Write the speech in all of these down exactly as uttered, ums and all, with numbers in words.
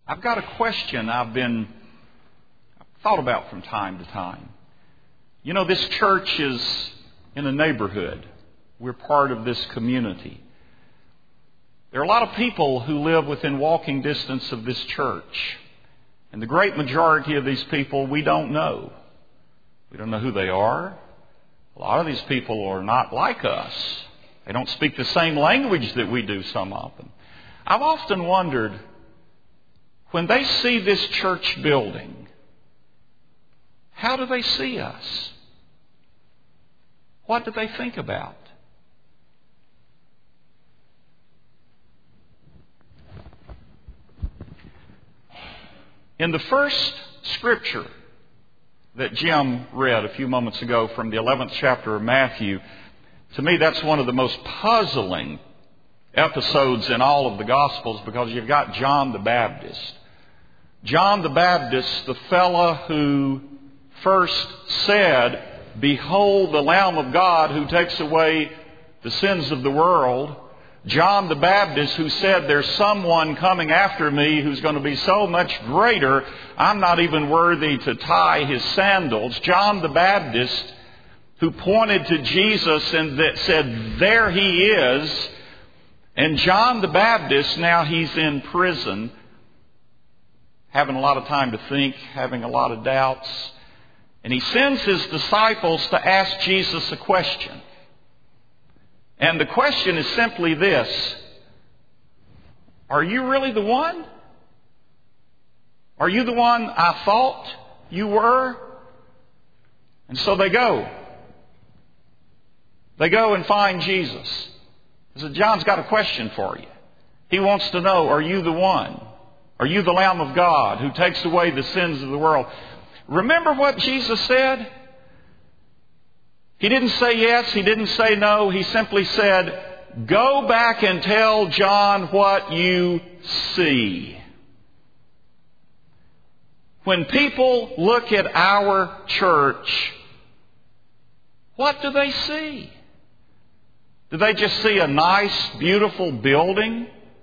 I've got a question I've been thought about from time to time. You know, this church is in a neighborhood. We're part of this community. There are a lot of people who live within walking distance of this church. And the great majority of these people we don't know. We don't know who they are. A lot of these people are not like us. They don't speak the same language that we do, some of them. I've often wondered, when they see this church building, how do they see us? What do they think about? In the first scripture that Jim read a few moments ago from the eleventh chapter of Matthew, to me that's one of the most puzzling episodes in all of the Gospels, because you've got John the Baptist. John the Baptist, the fella who first said, "Behold the Lamb of God who takes away the sins of the world." John the Baptist who said, "There's someone coming after me who's going to be so much greater, I'm not even worthy to tie his sandals." John the Baptist who pointed to Jesus and that said, "There he is." And John the Baptist, now he's in prison, having a lot of time to think, having a lot of doubts. And he sends his disciples to ask Jesus a question. And the question is simply this: are you really the one? Are you the one I thought you were? And so they go. They go and find Jesus. He said, "John's got a question for you. He wants to know, are you the one? Are you the Lamb of God who takes away the sins of the world?" Remember what Jesus said? He didn't say yes. He didn't say no. He simply said, "Go back and tell John what you see." When people look at our church, what do they see? Do they just see a nice, beautiful building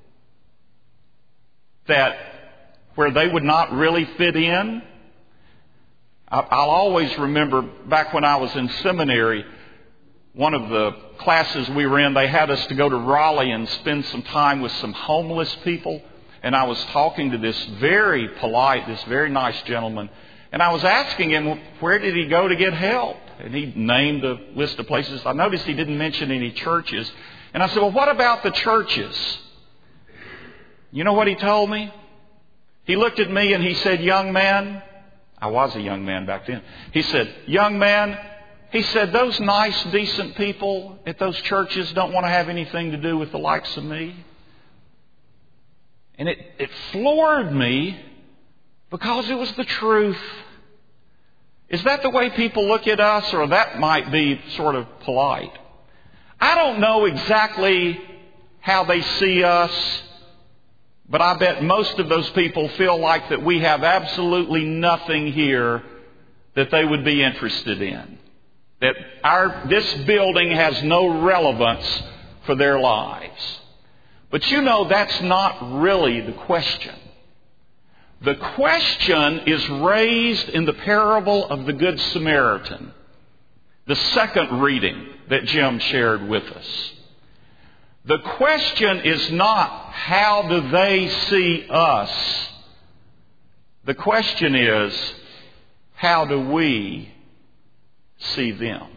that where they would not really fit in? I'll always remember back when I was in seminary, one of the classes we were in, they had us to go to Raleigh and spend some time with some homeless people. And I was talking to this very polite, this very nice gentleman. And I was asking him, where did he go to get help? And he named a list of places. I noticed he didn't mention any churches. And I said, "Well, what about the churches?" You know what he told me? He looked at me and he said, "Young man," I was a young man back then. He said, "Young man," he said, "those nice, decent people at those churches don't want to have anything to do with the likes of me." And it, it floored me because it was the truth. Is that the way people look at us, or that might be sort of polite? I don't know exactly how they see us, but I bet most of those people feel like that we have absolutely nothing here that they would be interested in. That our this building has no relevance for their lives. But you know, that's not really the question. The question is raised in the parable of the Good Samaritan, the second reading that Jim shared with us. The question is not, how do they see us? The question is, how do we see them?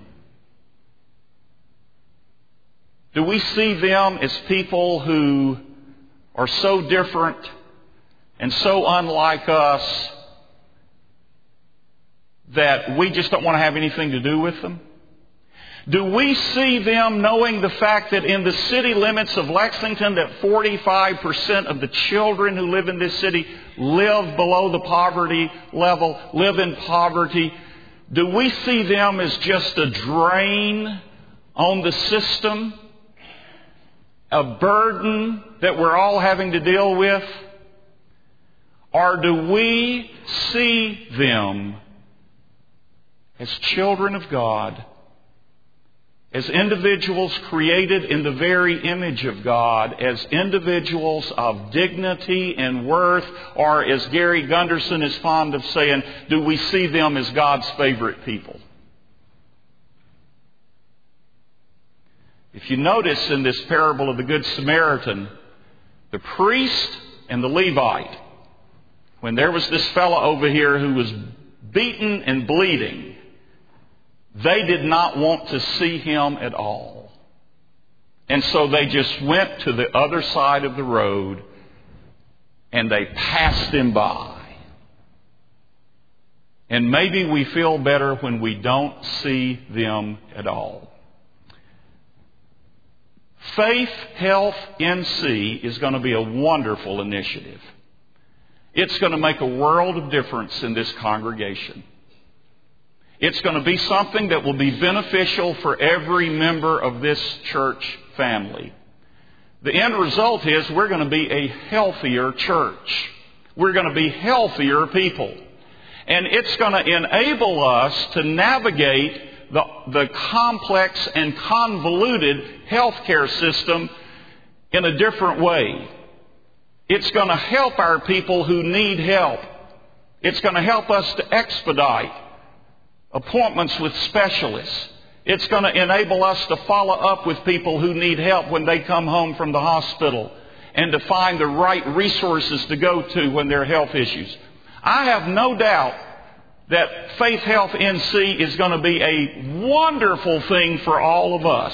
Do we see them as people who are so different and so unlike us that we just don't want to have anything to do with them? Do we see them knowing the fact that in the city limits of Lexington that forty-five percent of the children who live in this city live below the poverty level, live in poverty? Do we see them as just a drain on the system? A burden that we're all having to deal with? Or do we see them as children of God as individuals created in the very image of God, as individuals of dignity and worth, or as Gary Gunderson is fond of saying, do we see them as God's favorite people? If you notice in this parable of the Good Samaritan, the priest and the Levite, when there was this fellow over here who was beaten and bleeding, they did not want to see him at all. And so they just went to the other side of the road and they passed him by. And maybe we feel better when we don't see them at all. Faith Health N C is going to be a wonderful initiative. It's going to make a world of difference in this congregation. It's going to be something that will be beneficial for every member of this church family. The end result is we're going to be a healthier church. We're going to be healthier people. And it's going to enable us to navigate the, the complex and convoluted healthcare system in a different way. It's going to help our people who need help. It's going to help us to expedite appointments with specialists. It's going to enable us to follow up with people who need help when they come home from the hospital and to find the right resources to go to when there are health issues. I have no doubt that Faith Health N C is going to be a wonderful thing for all of us.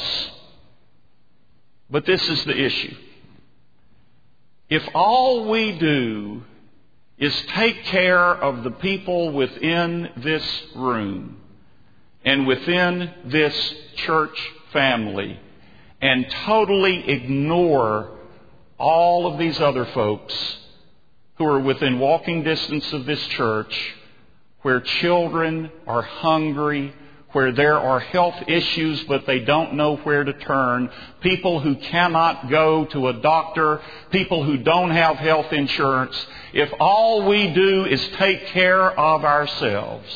But this is the issue. If all we do is take care of the people within this room and within this church family and totally ignore all of these other folks who are within walking distance of this church, where children are hungry, where there are health issues but they don't know where to turn, people who cannot go to a doctor, people who don't have health insurance, if all we do is take care of ourselves,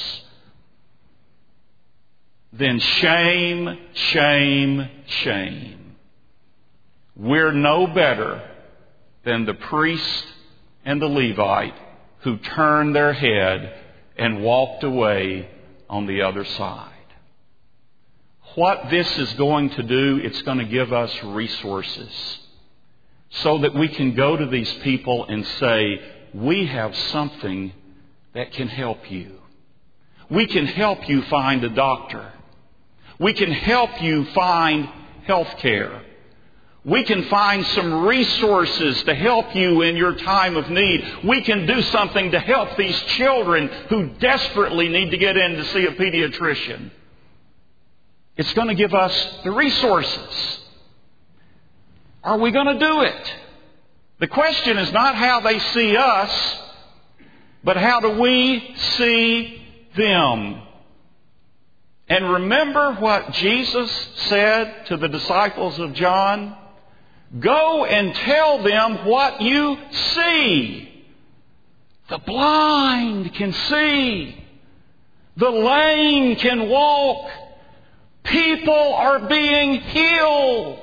then shame, shame, shame. We're no better than the priest and the Levite who turned their head and walked away on the other side. What this is going to do, it's going to give us resources so that we can go to these people and say, we have something that can help you. We can help you find a doctor. We can help you find health care. We can find some resources to help you in your time of need. We can do something to help these children who desperately need to get in to see a pediatrician. It's going to give us the resources. Are we going to do it? The question is not how they see us, but how do we see them? And remember what Jesus said to the disciples of John? Go and tell them what you see. The blind can see. The lame can walk. People are being healed.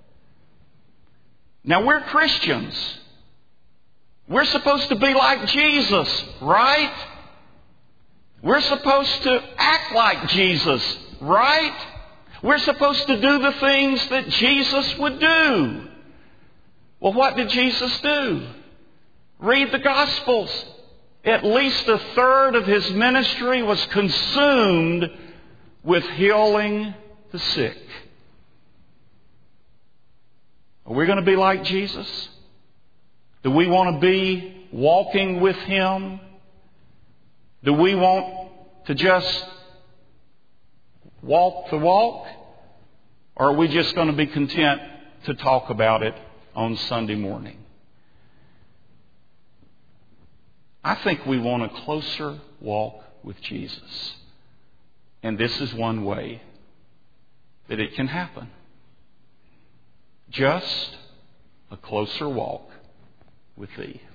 Now we're Christians. We're supposed to be like Jesus, right? We're supposed to act like Jesus, right? We're supposed to do the things that Jesus would do. Well, what did Jesus do? Read the Gospels. At least a third of his ministry was consumed with healing the sick. Are we going to be like Jesus? Do we want to be walking with him? Do we want to just walk the walk? Or are we just going to be content to talk about it on Sunday morning? I think we want a closer walk with Jesus. And this is one way that it can happen. Just a closer walk with Thee.